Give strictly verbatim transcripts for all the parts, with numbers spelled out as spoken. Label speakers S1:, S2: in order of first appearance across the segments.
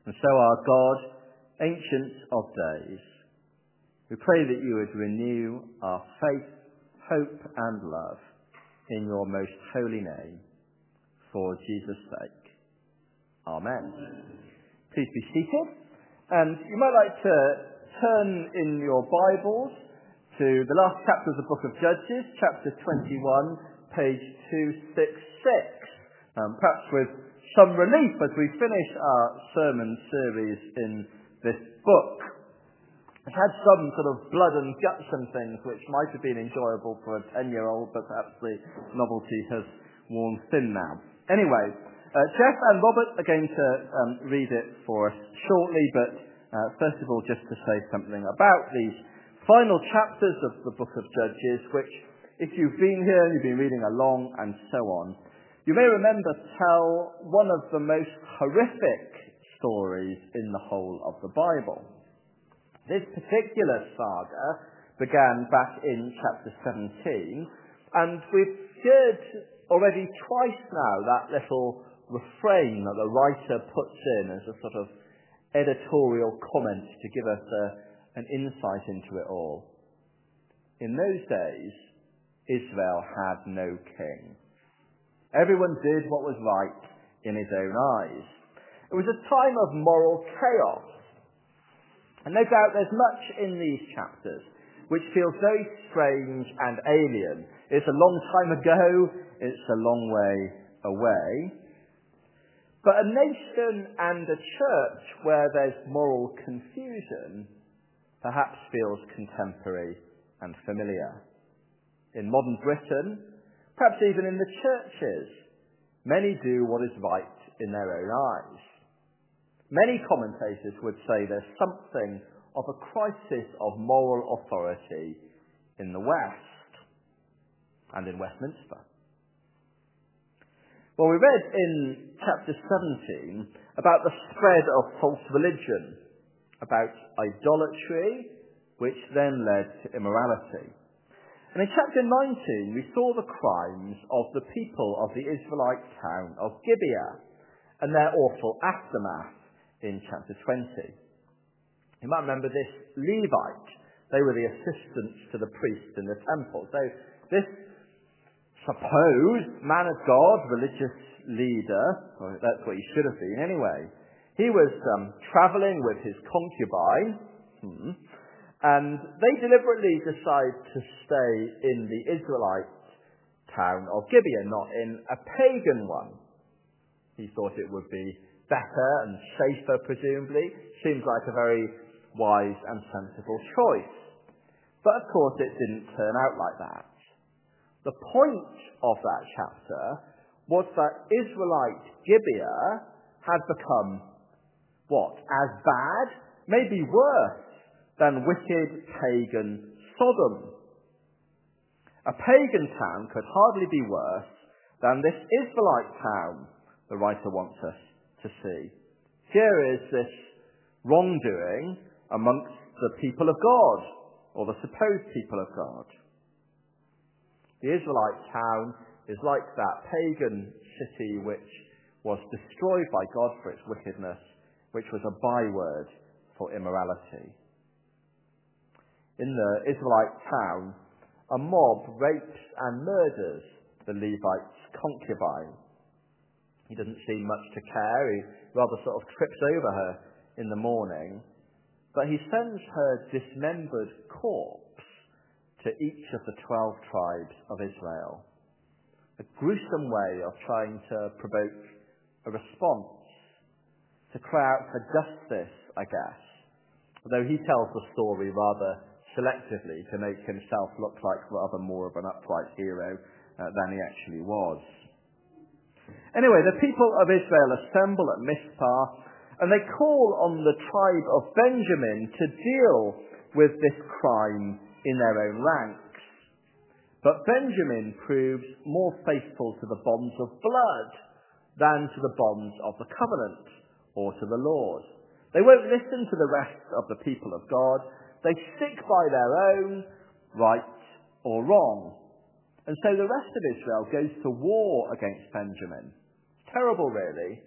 S1: And so our God, Ancient of Days, we pray that you would renew our faith, hope and love in your most holy name, for Jesus' sake. Amen. Please be seated. And you might like to turn in your Bibles to the last chapter of the book of Judges, chapter twenty-one, page two sixty-six. Um, perhaps with some relief as we finish our sermon series in this book. It had some sort of blood and guts and things which might have been enjoyable for a ten-year-old, but perhaps the novelty has worn thin now. Anyway, uh, Jeff and Robert are going to um, read it for us shortly, but uh, first of all just to say something about these final chapters of the book of Judges, which, if you've been here and you've been reading along and so on, you may remember tell one of the most horrific stories in the whole of the Bible. This particular saga began back in chapter seventeen, and we've heard already twice now that little refrain that the writer puts in as a sort of editorial comment to give us a, an insight into it all. In those days, Israel had no king. Everyone did what was right in his own eyes. It was a time of moral chaos. And no doubt there's much in these chapters which feels very strange and alien. It's a long time ago, it's a long way away. But a nation and a church where there's moral confusion perhaps feels contemporary and familiar. In modern Britain, perhaps even in the churches, many do what is right in their own eyes. Many commentators would say there's something of a crisis of moral authority in the West and in Westminster. Well, we read in chapter seventeen about the spread of false religion, about idolatry, which then led to immorality. And in chapter nineteen, we saw the crimes of the people of the Israelite town of Gibeah and their awful aftermath in chapter twenty. You might remember this Levite. They were the assistants to the priest in the temple. So this supposed man of God, religious leader, or that's what he should have been anyway, he was um, travelling with his concubine, hmm, and they deliberately decide to stay in the Israelite town of Gibeah, not in a pagan one. He thought it would be better and safer, presumably. Seems like a very wise and sensible choice. But of course it didn't turn out like that. The point of that chapter was that Israelite Gibeah had become, what, as bad, maybe worse, than wicked pagan Sodom. A pagan town could hardly be worse than this Israelite town, the writer wants us to see. Here is this wrongdoing amongst the people of God, or the supposed people of God. The Israelite town is like that pagan city which was destroyed by God for its wickedness, which was a byword for immorality. In the Israelite town, a mob rapes and murders the Levite's concubine. He doesn't seem much to care. He rather sort of trips over her in the morning. But he sends her dismembered corpse to each of the twelve tribes of Israel. A gruesome way of trying to provoke a response, to cry out for justice, I guess. Although he tells the story rather selectively to make himself look like rather more of an upright hero uh, than he actually was. Anyway, the people of Israel assemble at Mizpah, and they call on the tribe of Benjamin to deal with this crime in their own ranks. But Benjamin proves more faithful to the bonds of blood than to the bonds of the covenant or to the Lord. They won't listen to the rest of the people of God. They stick by their own, right or wrong. And so the rest of Israel goes to war against Benjamin. It's terrible, really.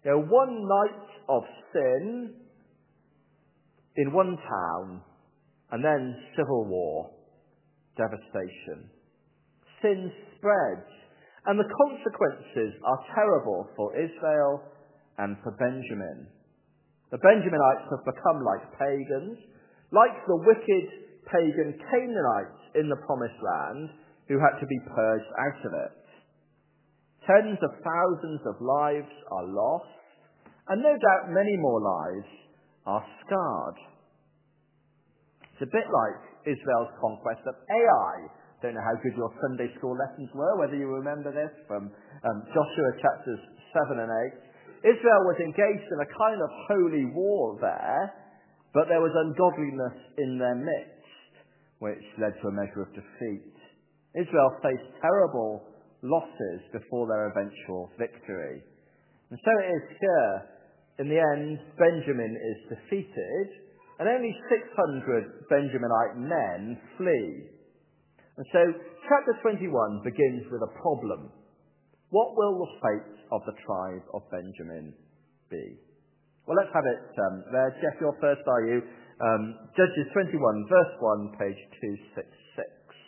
S1: You know, one night of sin in one town, and then civil war, devastation. Sin spreads, and the consequences are terrible for Israel and for Benjamin. The Benjaminites have become like pagans, like the wicked pagan Canaanites in the Promised Land who had to be purged out of it. Tens of thousands of lives are lost, and no doubt many more lives are scarred. It's a bit like Israel's conquest of Ai. Don't know how good your Sunday school lessons were, whether you remember this from um, Joshua chapters seven and eight. Israel was engaged in a kind of holy war there, but there was ungodliness in their midst, which led to a measure of defeat. Israel faced terrible losses before their eventual victory. And so it is here. In the end, Benjamin is defeated, and only six hundred Benjaminite men flee. And so chapter twenty-one begins with a problem. What will the fate of the tribe of Benjamin be? Well, let's have it um, there. Jeff, you're first, are you? Um, Judges twenty-one, verse one, page two sixty-six.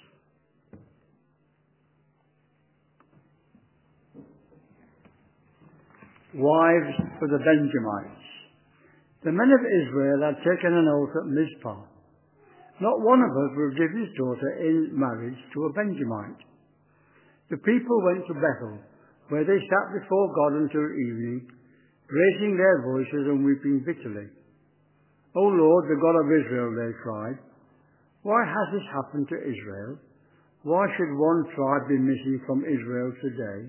S2: Wives for the Benjamites. The men of Israel had taken an oath at Mizpah. Not one of us will give his daughter in marriage to a Benjamite. The people went to Bethel, where they sat before God until evening, raising their voices and weeping bitterly. O Lord, the God of Israel, they cried, why has this happened to Israel? Why should one tribe be missing from Israel today?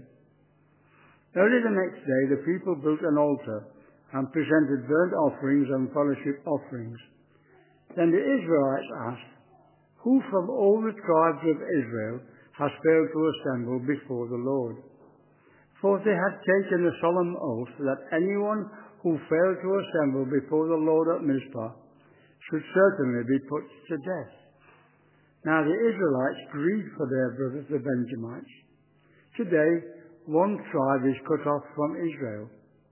S2: Early the next day, the people built an altar and presented burnt offerings and fellowship offerings. Then the Israelites asked, who from all the tribes of Israel has failed to assemble before the Lord? For they had taken a solemn oath that anyone who failed to assemble before the Lord at Mizpah should certainly be put to death. Now the Israelites grieved for their brothers the Benjamites. Today, one tribe is cut off from Israel.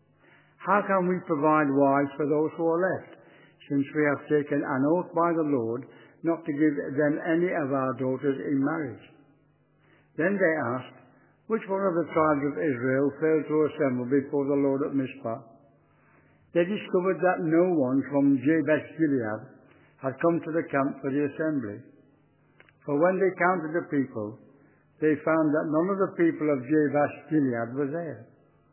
S2: How can we provide wives for those who are left, since we have taken an oath by the Lord not to give them any of our daughters in marriage? Then they asked, which one of the tribes of Israel failed to assemble before the Lord at Mizpah? They discovered that no one from Jabesh Gilead had come to the camp for the assembly. For when they counted the people, they found that none of the people of Jabesh Gilead were there.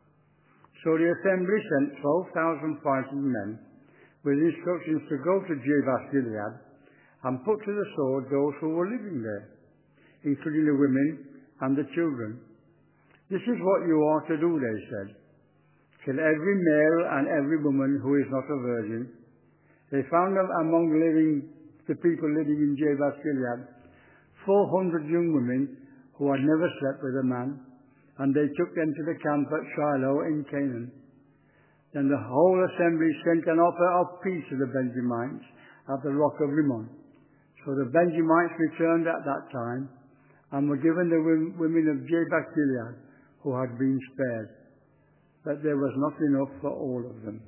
S2: So the assembly sent twelve thousand fighting men with instructions to go to Jabesh Gilead and put to the sword those who were living there, including the women and the children. This is what you are to do, they said. Kill every male and every woman who is not a virgin. They found them among living, the people living in Jabesh Gilead, four hundred young women who had never slept with a man, and they took them to the camp at Shiloh in Canaan. Then the whole assembly sent an offer of peace to the Benjamites at the rock of Rimmon. So the Benjamites returned at that time, and were given the women of Jabesh Gilead, who had been spared. But there was not enough for all of them.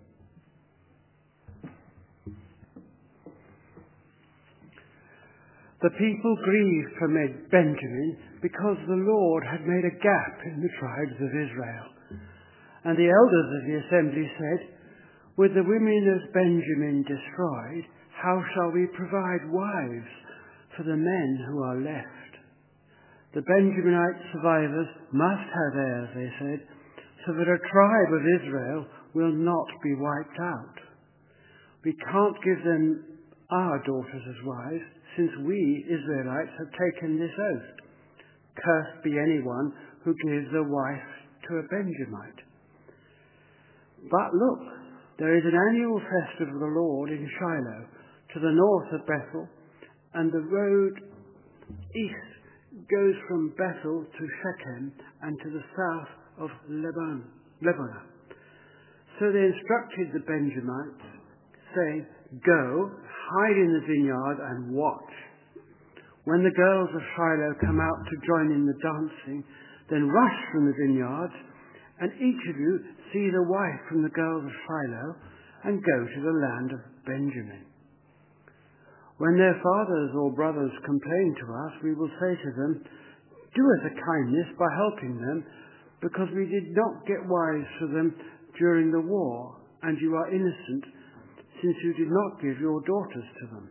S3: The people grieved for Benjamin because the Lord had made a gap in the tribes of Israel. And the elders of the assembly said, with the women of Benjamin destroyed, how shall we provide wives for the men who are left? The Benjaminite survivors must have heirs, they said, so that a tribe of Israel will not be wiped out. We can't give them our daughters as wives, since we, Israelites, have taken this oath. Cursed be anyone who gives a wife to a Benjamite. But look, there is an annual festival of the Lord in Shiloh, to the north of Bethel, and the road east goes from Bethel to Shechem and to the south of Lebanon. Lebanon. So they instructed the Benjamites, saying, go, hide in the vineyard and watch. When the girls of Shiloh come out to join in the dancing, then rush from the vineyards, and each of you see the wife from the girls of Shiloh and go to the land of Benjamin. When their fathers or brothers complain to us, we will say to them, do us a kindness by helping them, because we did not get wives for them during the war, and you are innocent, since you did not give your daughters to them.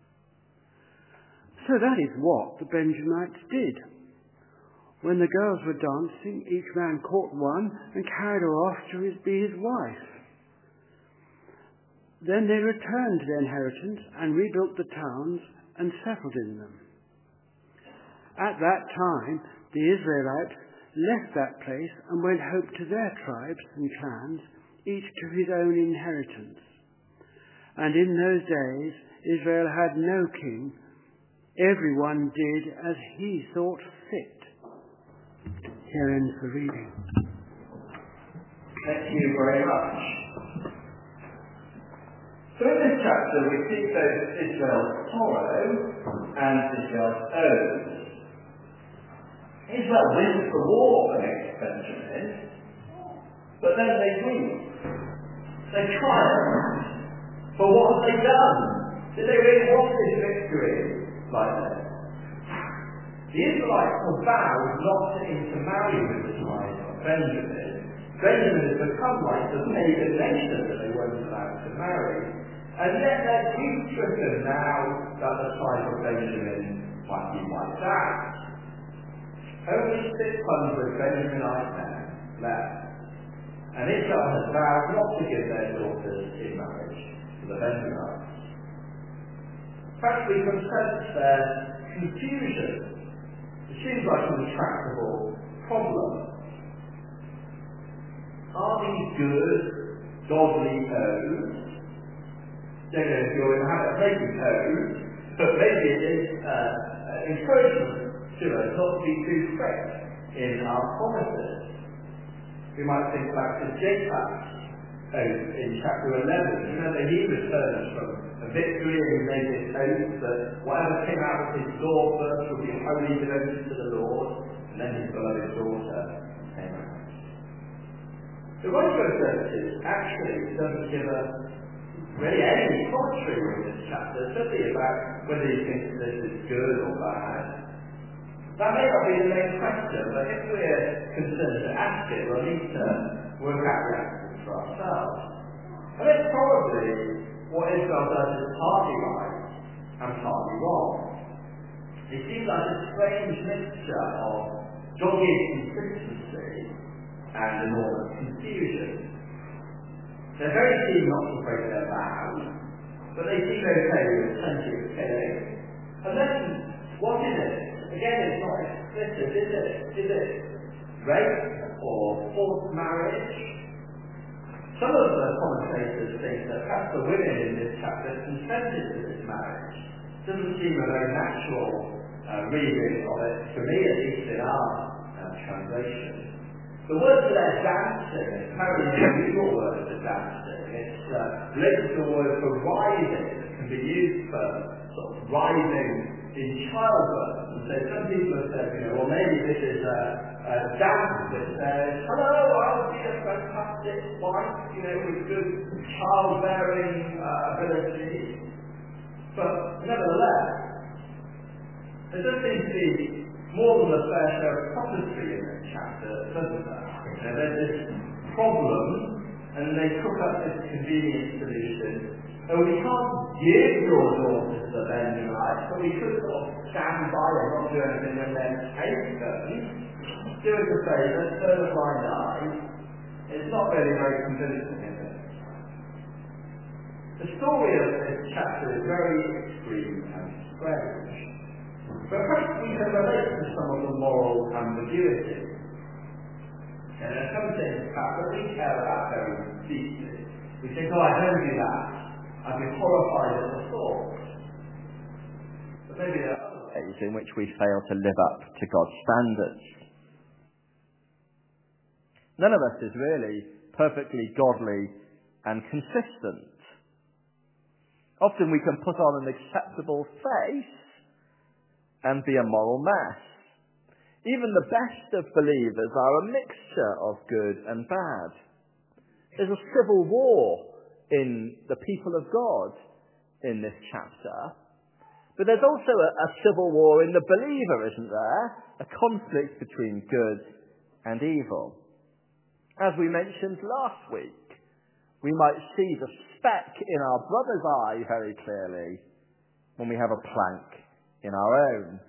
S3: So that is what the Benjamites did. When the girls were dancing, each man caught one and carried her off to his, be his wife. Then they returned to their inheritance and rebuilt the towns and settled in them. At that time, the Israelites left that place and went home to their tribes and clans, each to his own inheritance. And in those days, Israel had no king. Everyone did as he thought fit. Here ends the reading.
S1: Thank you very much. So in this chapter we see both Israel's sorrow and Israel's oath. Israel wins the war against Benjamin, but then they weep. They triumph. But what have they done? Did they really want this victory like this? The Israelites have vowed not to intermarry with the tribe of Benjamin. Benjamin has become like the pagan nation that they weren't allowed to marry. And yet they're grief-stricken now that the tribe of Benjamin might be wiped out. Only six hundred Benjaminite men left. And Israel has vowed not to give their daughters in marriage to the Benjamites. Perhaps we can sense their confusion. It seems like an intractable problem. Are these good, godly oaths? I don't know if you're in the habit of making oaths, but maybe it is uh, uh, encouragement to us not to be too strict in our promises. We might think back to Jacob's oath in chapter eleven. You know that he returns from a victory and he made this oath that whatever came out of his door first would be wholly devoted to the Lord, and then his beloved daughter came out. The writer of Genesis actually doesn't give us really any commentary in this chapter, especially about whether he thinks this is good or bad. That may not be the main question, but if we're concerned to ask it, we'll need to work out the answers for ourselves. I think probably what Israel does is partly right and partly wrong. It seems like a strange mixture of dogged consistency and enormous confusion. They're very keen not to break their vows, but they seem okay with plenty of killing. And then, what is it? Again, it's not explicit, is it? Is it rape or forced marriage? Some of the commentators think that perhaps the women in this chapter consented to this marriage. Doesn't seem a very natural uh, reading of it, to me at least in our uh, translation. The word for their dancing is apparently the unusual word for dancing. It's uh, related to the word for rising. It can be used for sort of rising in childbirth. And so some people have said, you know, well maybe this is a, a dance that says, hello, I'll be a fantastic wife, you know, with good childbearing uh, ability. But nevertheless, there does seem to be more than a fair share of prophecy in this chapter, doesn't there? You know, there's this problem, and they cook up this convenient solution. Oh, we can't give your daughter to the Benjamites, but we could sort of stand by and not do anything when they're taken. Do us a favour, turn a blind eye. It's not really very convincing, is it? The story of this chapter is very extreme and strange. But perhaps we can relate to some of the moral ambiguity. And there are some things perhaps that we care about very deeply. We think, oh, I don't do that. I'd be horrified at the thought. But maybe there are other ways in which we fail to live up to God's standards. None of us is really perfectly godly and consistent. Often we can put on an acceptable face and be a moral mess. Even the best of believers are a mixture of good and bad. There's a civil war in the people of God in this chapter. But there's also a, a civil war in the believer, isn't there? A conflict between good and evil. As we mentioned last week, we might see the speck in our brother's eye very clearly when we have a plank in our own.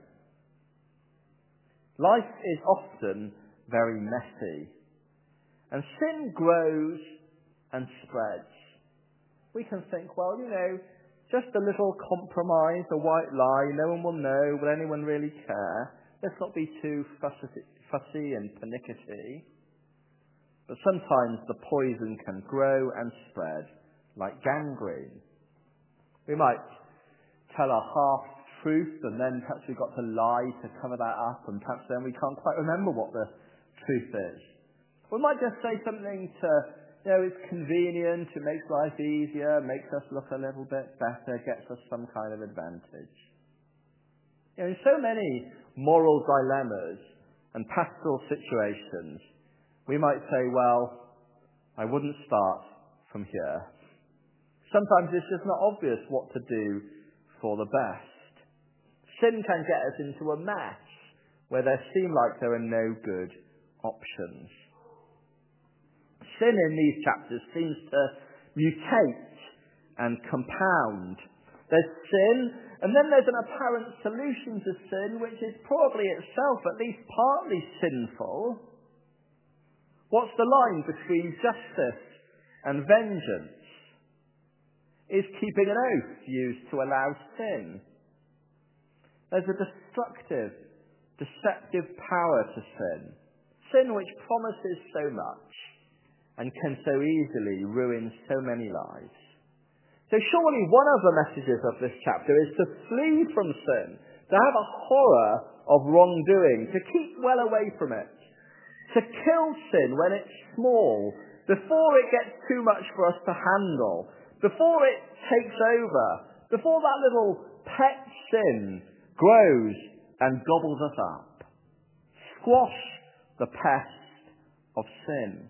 S1: Life is often very messy, and sin grows and spreads. We can think, well, you know, just a little compromise, a white lie, no one will know, will anyone really care? Let's not be too fussy, fussy and pernickety. But sometimes the poison can grow and spread like gangrene. We might tell a half-truth and then perhaps we've got to lie to cover that up, and perhaps then we can't quite remember what the truth is. We might just say something to, you know, it's convenient, it makes life easier, makes us look a little bit better, gets us some kind of advantage. You know, in so many moral dilemmas and pastoral situations, we might say, well, I wouldn't start from here. Sometimes it's just not obvious what to do for the best. Sin can get us into a mess where there seem like there are no good options. Sin in these chapters seems to mutate and compound. There's sin, and then there's an apparent solution to sin, which is probably itself at least partly sinful. What's the line between justice and vengeance? Is keeping an oath used to allow sin? There's a destructive, deceptive power to sin. Sin which promises so much and can so easily ruin so many lives. So surely one of the messages of this chapter is to flee from sin, to have a horror of wrongdoing, to keep well away from it, to kill sin when it's small, before it gets too much for us to handle, before it takes over, before that little pet sin grows and gobbles us up. Squash the pest of sin.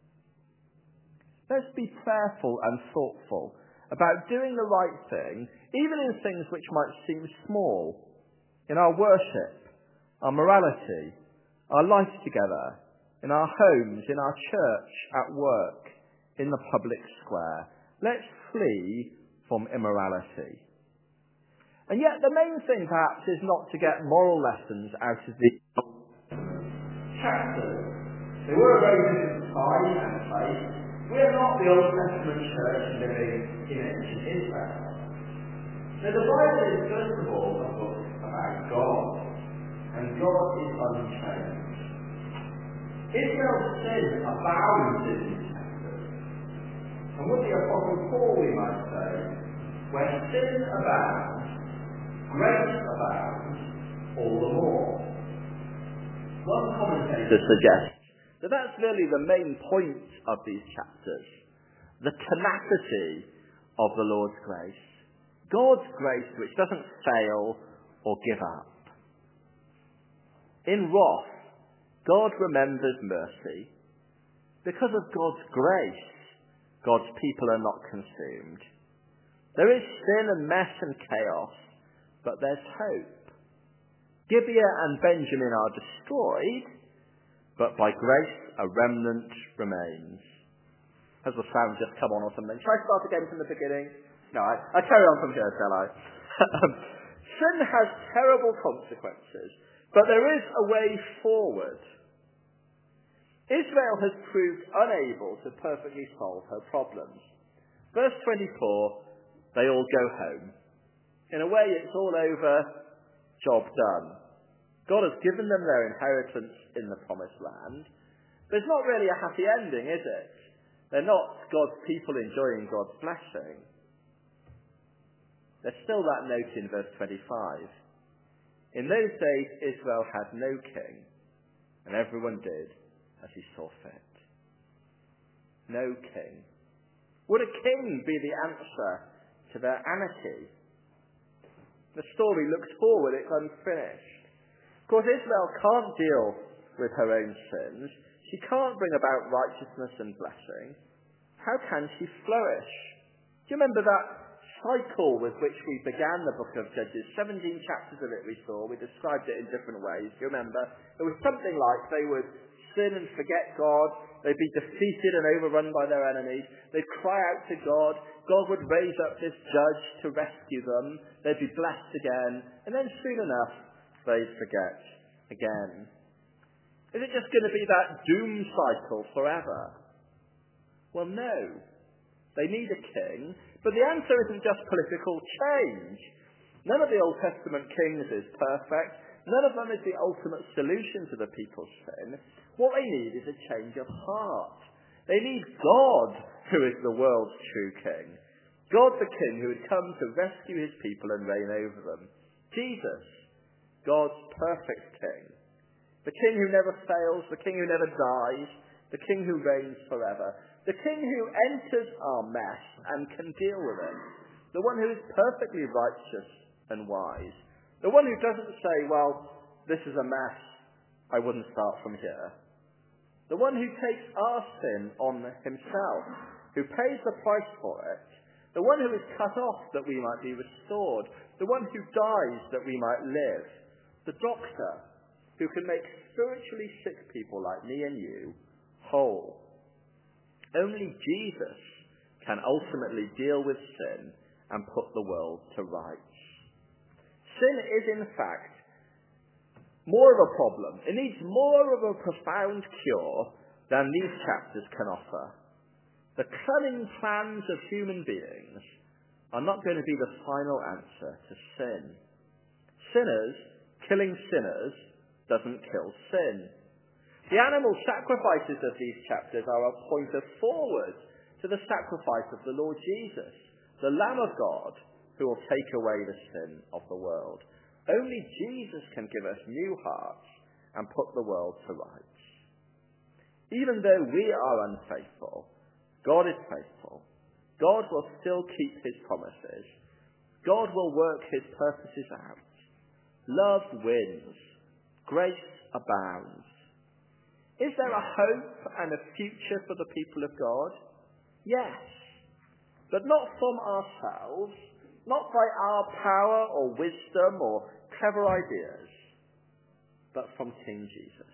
S1: Let's be prayerful and thoughtful about doing the right thing, even in things which might seem small, in our worship, our morality, our life together, in our homes, in our church, at work, in the public square. Let's flee from immorality. And yet the main thing perhaps is not to get moral lessons out of these chapters. They were a very different time and place. We are not the Old Testament church living in ancient Israel. Now the Bible is first of all a book about God, and God is unchanged. Israel's sin abounds in these chapters. And with the Apostle Paul we might say, where sin abounds, grace abounds all the more. One commentator suggests that that's really the main point of these chapters. The tenacity of the Lord's grace. God's grace which doesn't fail or give up. In wrath, God remembers mercy. Because of God's grace, God's people are not consumed. There is sin and mess and chaos, but there's hope. Gibeah and Benjamin are destroyed, but by grace a remnant remains. Has the sound just come on or something? Shall I start again from the beginning? No, I, I carry on from here, shall I? Sin has terrible consequences, but there is a way forward. Israel has proved unable to perfectly solve her problems. Verse twenty-four, they all go home. In a way, it's all over, job done. God has given them their inheritance in the promised land. But it's not really a happy ending, is it? They're not God's people enjoying God's blessing. There's still that note in verse twenty-five. In those days, Israel had no king, and everyone did as he saw fit. No king. Would a king be the answer to their anarchy? The story looks forward, it's unfinished. Of course, Israel can't deal with her own sins. She can't bring about righteousness and blessing. How can she flourish? Do you remember that cycle with which we began the book of Judges? seventeen chapters of it we saw. We described it in different ways. Do you remember? It was something like they would sin and forget God. They'd be defeated and overrun by their enemies. They'd cry out to God. God would raise up this judge to rescue them. They'd be blessed again. And then soon enough, they'd forget again. Is it just going to be that doom cycle forever? Well, no. They need a king, but the answer isn't just political change. None of the Old Testament kings is perfect. None of them is the ultimate solution to the people's sin. What they need is a change of heart. They need God, who is the world's true king. God the king who had come to rescue his people and reign over them. Jesus, God's perfect king. The king who never fails, the king who never dies, the king who reigns forever. The king who enters our mess and can deal with it. The one who is perfectly righteous and wise. The one who doesn't say, well, this is a mess, I wouldn't start from here. The one who takes our sin on himself, who pays the price for it. The one who is cut off that we might be restored. The one who dies that we might live. The doctor who can make spiritually sick people like me and you whole. Only Jesus can ultimately deal with sin and put the world to rights. Sin is, in fact, more of a problem. It needs more of a profound cure than these chapters can offer. The cunning plans of human beings are not going to be the final answer to sin. Sinners killing sinners doesn't kill sin. The animal sacrifices of these chapters are a pointer forward to the sacrifice of the Lord Jesus, the Lamb of God, who will take away the sin of the world. Only Jesus can give us new hearts and put the world to rights. Even though we are unfaithful, God is faithful. God will still keep his promises. God will work his purposes out. Love wins. Grace abounds. Is there a hope and a future for the people of God? Yes. But not from ourselves, not by our power or wisdom or clever ideas, but from King Jesus.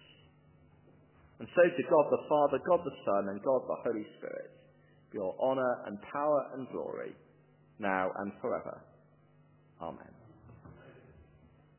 S1: And so to God the Father, God the Son, and God the Holy Spirit, be all honour and power and glory, now and forever. Amen.